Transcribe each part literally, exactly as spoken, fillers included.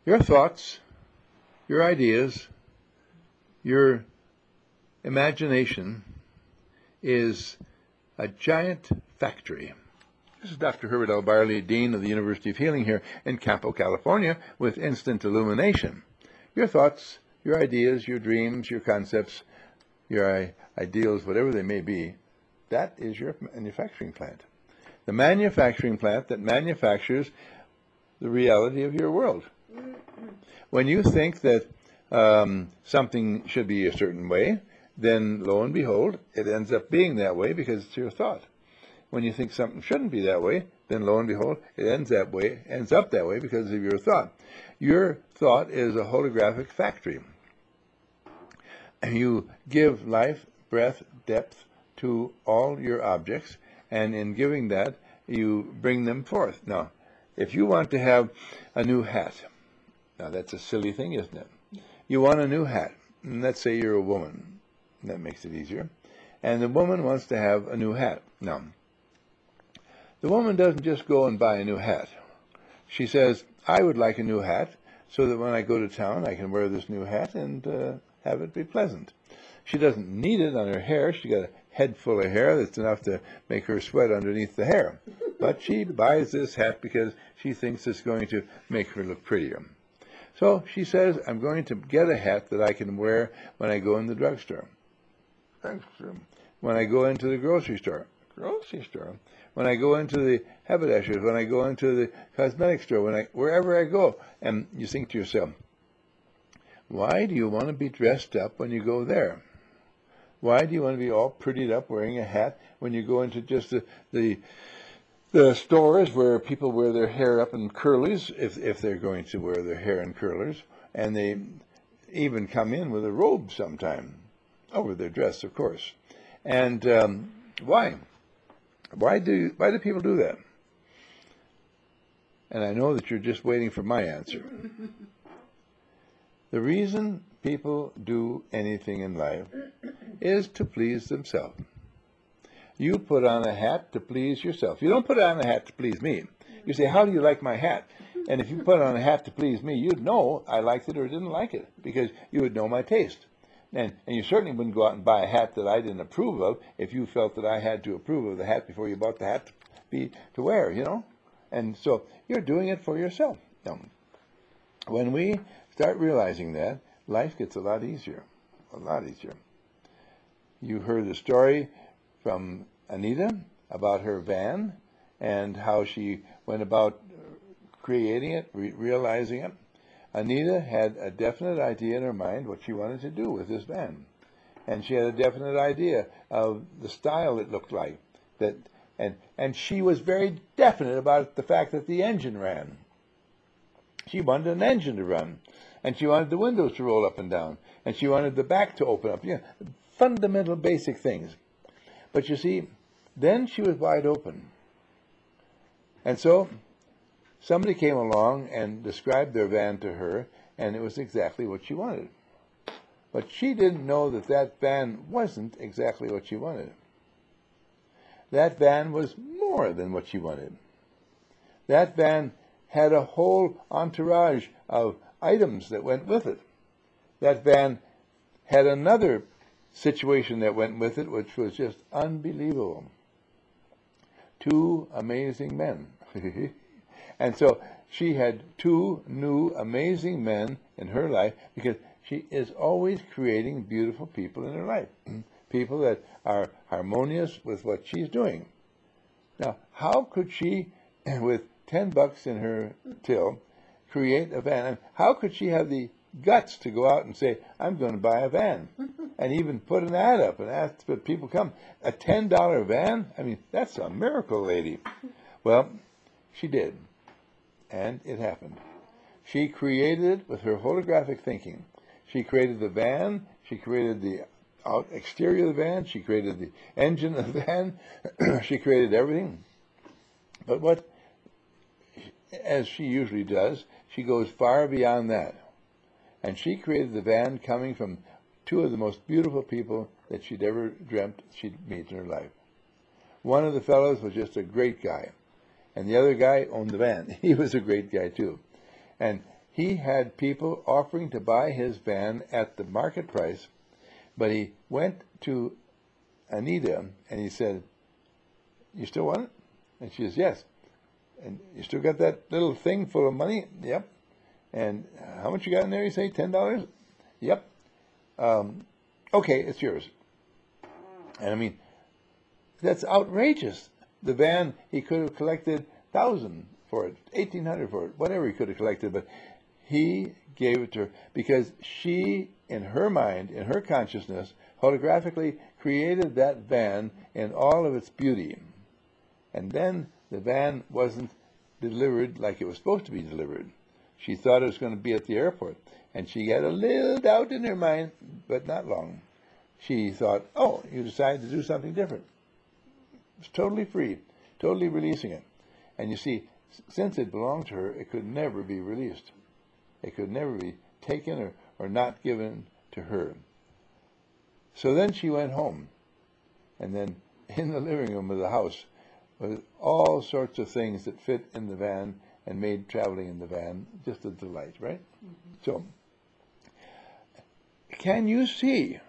Your thoughts, your ideas, your imagination is a giant factory. This is Doctor Herbert L. Barley, Dean of the University of Healing here in Campo, California, with Instant Illumination. Your thoughts, your ideas, your dreams, your concepts, your ideals, whatever they may be, that is your manufacturing plant. The manufacturing plant that manufactures the reality of your world. When you think that um, something should be a certain way, then lo and behold, it ends up being that way because it's your thought. When you think something shouldn't be that way, then lo and behold, it ends that way, ends up that way because of your thought. Your thought is a holographic factory. And you give life, breath, depth to all your objects, and in giving that, you bring them forth. Now, if you want to have a new hat, now that's a silly thing, isn't it? You want a new hat, and let's say you're a woman. That makes it easier. And the woman wants to have a new hat. Now, the woman doesn't just go and buy a new hat. She says, I would like a new hat so that when I go to town I can wear this new hat and uh, have it be pleasant. She doesn't need it on her hair. She's got a head full of hair that's enough to make her sweat underneath the hair. But she buys this hat because she thinks it's going to make her look prettier. So she says, I'm going to get a hat that I can wear when I go in the drugstore. When I go into the grocery store. Grocery store. When I go into the haberdashers, when I go into the cosmetic store, when I wherever I go. And you think to yourself, why do you want to be dressed up when you go there? Why do you want to be all prettied up wearing a hat when you go into just the the, the stores where people wear their hair up in curlies, if, if they're going to wear their hair in curlers, and they even come in with a robe sometime, over their dress, of course. And um, why? Why do why do people do that? And I know that you're just waiting for my answer. The reason people do anything in life is to please themselves. You put on a hat to please yourself. You don't put on a hat to please me. You say, how do you like my hat? And if you put on a hat to please me, you'd know I liked it or didn't like it, because you would know my taste. And, and you certainly wouldn't go out and buy a hat that I didn't approve of if you felt that I had to approve of the hat before you bought the hat to, be, to wear, you know? And so you're doing it for yourself. Now, when we start realizing that, life gets a lot easier, a lot easier. You heard the story from Anita about her van and how she went about creating it, re realizing it. Anita had a definite idea in her mind what she wanted to do with this van. And she had a definite idea of the style it looked like. That, and, and she was very definite about the fact that the engine ran. She wanted an engine to run. And she wanted the windows to roll up and down. And she wanted the back to open up. You know, fundamental basic things. But you see, then she was wide open. And so somebody came along and described their van to her, and it was exactly what she wanted. But she didn't know that that van wasn't exactly what she wanted. That van was more than what she wanted. That van had a whole entourage of items that went with it. That van had another situation that went with it, which was just unbelievable. Two amazing men. And so she had two new amazing men in her life, because she is always creating beautiful people in her life. People that are harmonious with what she's doing. Now, how could she, with ten bucks in her till, create a van? And how could she have the guts to go out and say, I'm going to buy a van? And even put an ad up and ask that people come. A ten dollar van? I mean, that's a miracle, lady. Well, she did. And it happened. She created it with her holographic thinking. She created the van. She created the out exterior of the van. She created the engine of the van. She created everything. But what, as she usually does, she goes far beyond that. And she created the van coming from two of the most beautiful people that she'd ever dreamt she'd meet in her life. One of the fellows was just a great guy. And the other guy owned the van. He was a great guy, too. And he had people offering to buy his van at the market price, but he went to Anita and he said, "You still want it?" And she says, "Yes." "And you still got that little thing full of money?" "Yep." "And how much you got in there?" You say, ten dollars? "Yep." Um, okay, it's yours. And I mean, that's outrageous. The van, he could have collected a thousand for it, eighteen hundred for it, whatever he could have collected, but he gave it to her because she, in her mind, in her consciousness, holographically created that van in all of its beauty. And then the van wasn't delivered like it was supposed to be delivered. She thought it was going to be at the airport, and she had a little doubt in her mind, but not long. She thought, "Oh, you decided to do something different." It's totally free, totally releasing it. And you see, since it belonged to her, it could never be released. It could never be taken or, or not given to her. So then she went home, and then in the living room of the house was all sorts of things that fit in the van and made traveling in the van just a delight, right? Mm-hmm. So, can you see?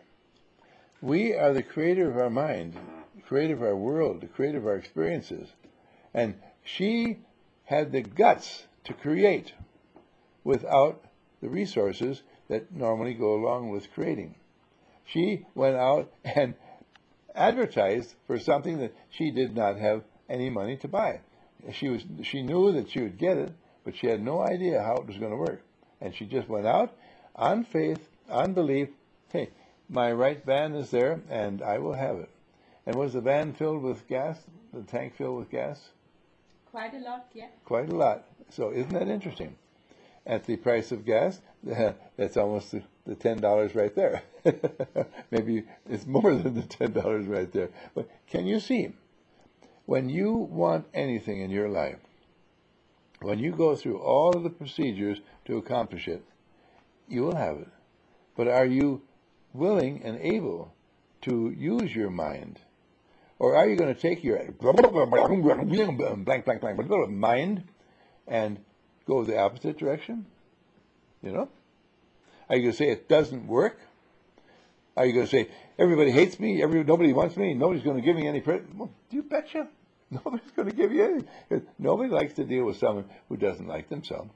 We are the creator of our mind, the creator of our world, the creator of our experiences. And she had the guts to create without the resources that normally go along with creating. She went out and advertised for something that she did not have any money to buy. She was she knew that she would get it, but she had no idea how it was going to work. And she just went out on faith, on belief. Hey, my right van is there, and I will have it. And was the van filled with gas? The tank filled with gas? Quite a lot, yeah. Quite a lot. So isn't that interesting? At the price of gas, that's almost the, the ten dollars right there. Maybe it's more than the ten dollars right there. But can you see? When you want anything in your life, when you go through all of the procedures to accomplish it, you will have it. But are you willing and able to use your mind? Or are you going to take your blank, blank, blank mind and go the opposite direction? You know? Are you going to say it doesn't work? Are you going to say everybody hates me, every, nobody wants me, nobody's going to give me any credit? Well, you betcha. Nobody's going to give you anything. Nobody likes to deal with someone who doesn't like themselves.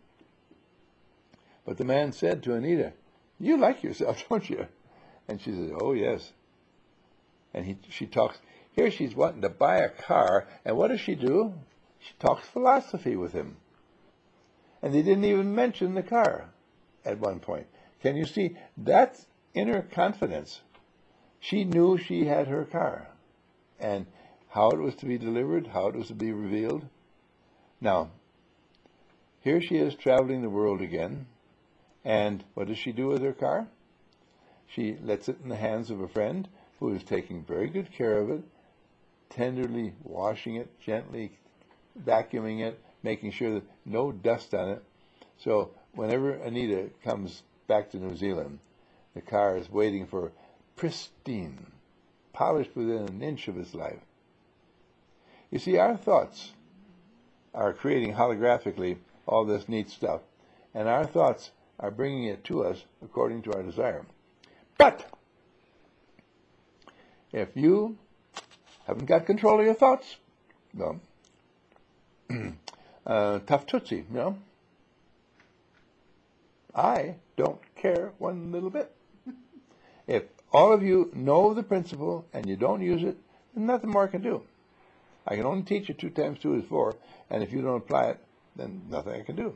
But the man said to Anita, "You like yourself, don't you?" And she said, "Oh, yes." And he, she talks, here she's wanting to buy a car, and what does she do? She talks philosophy with him. And they didn't even mention the car at one point. Can you see? That's inner confidence. She knew she had her car, and how it was to be delivered, how it was to be revealed. Now, here she is traveling the world again, and what does she do with her car? She lets it in the hands of a friend who is taking very good care of it, tenderly washing it, gently vacuuming it, making sure that no dust on it. So whenever Anita comes back to New Zealand, the car is waiting for pristine, polished within an inch of its life. You see, our thoughts are creating holographically all this neat stuff, and our thoughts are bringing it to us according to our desire. But if you haven't got control of your thoughts, no, uh, tough tootsie, you know. I don't care one little bit. If all of you know the principle and you don't use it, then nothing more I can do. I can only teach you two times two is four, and if you don't apply it, then nothing I can do.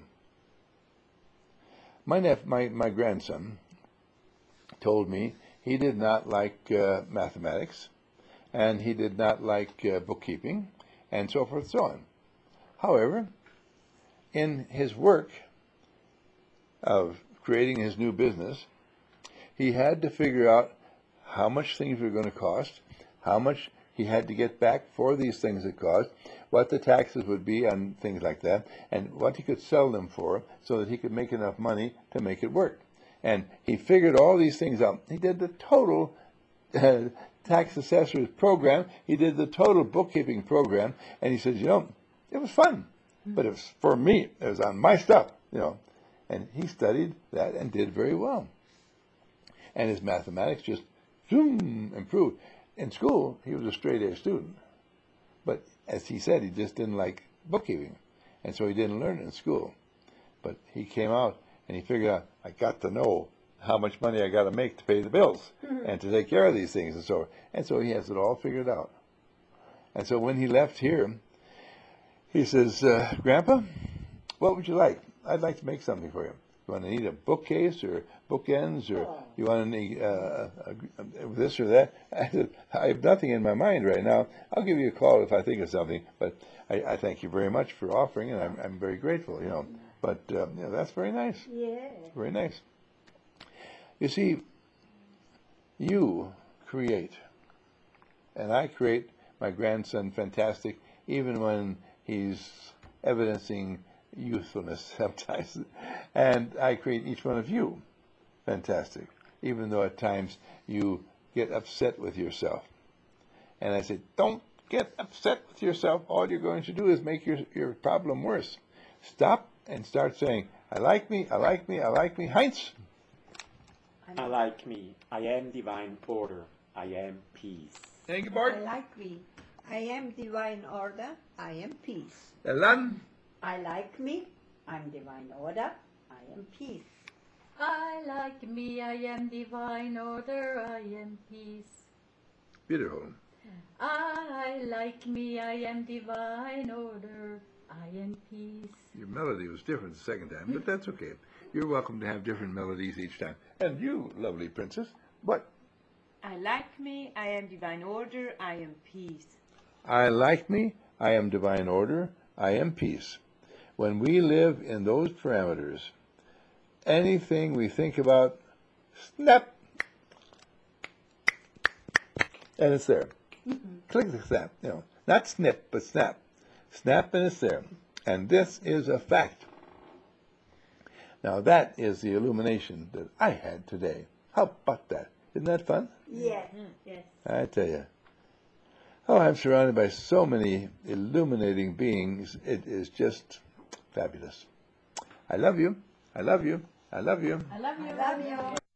My nep- my, my grandson told me he did not like uh, mathematics, and he did not like uh, bookkeeping, and so forth and so on. However, in his work of creating his new business, he had to figure out how much things were going to cost, how much he had to get back for these things it cost, what the taxes would be on things like that, and what he could sell them for so that he could make enough money to make it work. And he figured all these things out. He did the total uh, tax assessor's program. He did the total bookkeeping program. And he says, you know, it was fun, but it was for me. It was on my stuff, you know. And he studied that and did very well. And his mathematics just zoom improved. In school, he was a straight A student. But as he said, he just didn't like bookkeeping. And so he didn't learn it in school. But he came out and he figured out, I got to know how much money I got to make to pay the bills and to take care of these things and so and so he has it all figured out. And so when he left here, he says, uh, Grandpa, what would you like? I'd like to make something for you. You want to need a bookcase or bookends, or Oh. you want to need uh, a, a, this or that? I said, I have nothing in my mind right now. I'll give you a call if I think of something. But I, I thank you very much for offering, and I'm, I'm very grateful. You know, but uh, you know, that's very nice. Yeah. Very nice. You see, you create, and I create my grandson fantastic, even when he's evidencing youthfulness sometimes. And I create each one of you fantastic, even though at times you get upset with yourself. And I say, don't get upset with yourself. All you're going to do is make your, your problem worse. Stop and start saying, I like me, I like me, I like me. Heinz. I like me. I am divine order. I am peace. Thank you, I Bart. like me. I am divine order. I am peace. Elan. I like me. I'm divine order. I am peace. I like me, I am divine order, I am peace. Beautiful. I like me, I am divine order, I am peace. Your melody was different the second time, but that's okay. You're welcome to have different melodies each time. And you, lovely princess, what? I like me, I am divine order, I am peace. I like me, I am divine order, I am peace. When we live in those parameters, anything we think about, snap, and it's there. Click the snap, you know, not snip, but snap. Snap and it's there. And this is a fact. Now that is the illumination that I had today. How about that? Isn't that fun? Yeah. Yes. I tell you. Oh, I'm surrounded by so many illuminating beings. It is just fabulous. I love you. I love you. I love you. I love you. I love you.